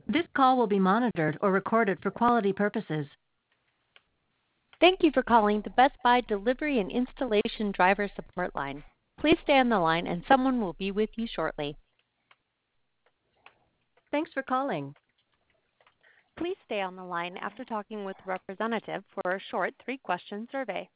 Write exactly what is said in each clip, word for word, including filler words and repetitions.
This call will be monitored or recorded for quality purposes. Thank you for calling the Best Buy Delivery and Installation Driver Support Line. Please stay on the line and someone will be with you shortly. Thanks for calling. Please stay on the line after talking with a representative for a short three-question survey.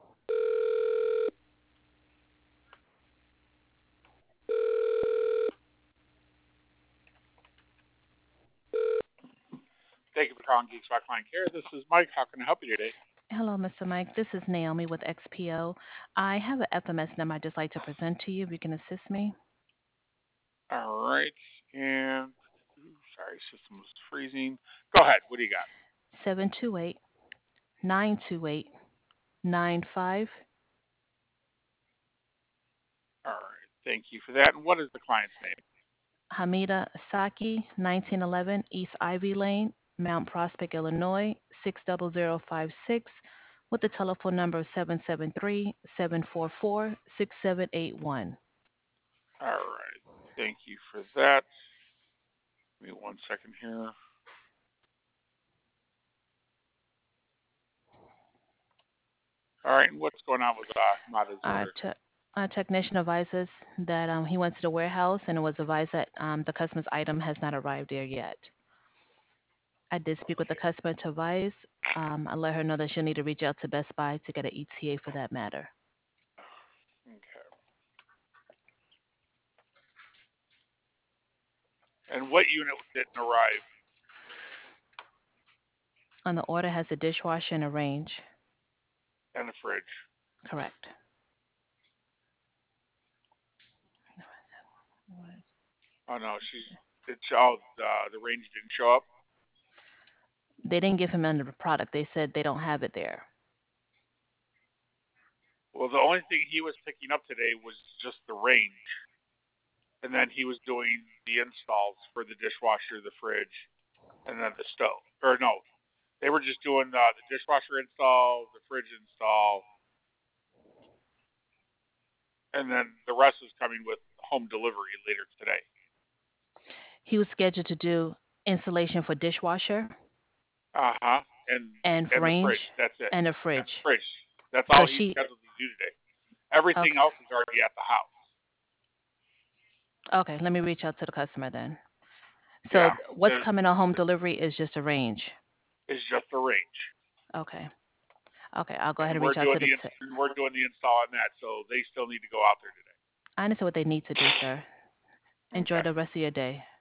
Thank you for calling Geeks Rock Line Care. This is Mike. How can I help you today? Hello, Mister Mike. This is Naomi with X P O. I have an F M S number I'd just like to present to you. If you can assist me. All right. And, sorry, system was freezing. Go ahead. What do you got? seven two eight, nine two eight, nine five. All right. Thank you for that. And what is the client's name? Hamida Saki, nineteen eleven East Ivy Lane, Mount Prospect, Illinois, six zero zero five six, with the telephone number seven seven three, seven four four, six seven eight one. All right. Thank you for that. Give me one second here. All right. And what's going on with uh, Mata's Our, order? te- our technician advises that um, he went to the warehouse and it was advised that um, the customer's item has not arrived there yet. I did speak with the Okay. customer to advise. Um, I let her know that she'll need to reach out to Best Buy to get an E T A for that matter. Okay. And what unit didn't arrive? On the order has a dishwasher and a range. And the fridge. Correct. Oh, no. She's, it's, oh, uh, the range didn't show up? They didn't give him under the product. They said they don't have it there. Well, the only thing he was picking up today was just the range. And then he was doing the installs for the dishwasher, the fridge, and then the stove. Or no, they were just doing uh, the dishwasher install, the fridge install, and then the rest was coming with home delivery later today. He was scheduled to do installation for dishwasher Uh huh. And and and the range fridge. That's it. and a And fridge. the fridge. That's So all he's she, scheduled to do today. Everything okay, else is already at the house. okay, let me reach out to the customer then. So Yeah. what's The, coming on home the delivery is just a range. is just the range. Okay, okay, I'll go ahead And and we're reach out doing to the. the T- we're doing the install on that, so they still need to go out there today. I understand what they need to do, sir. Enjoy Okay. the rest of your day.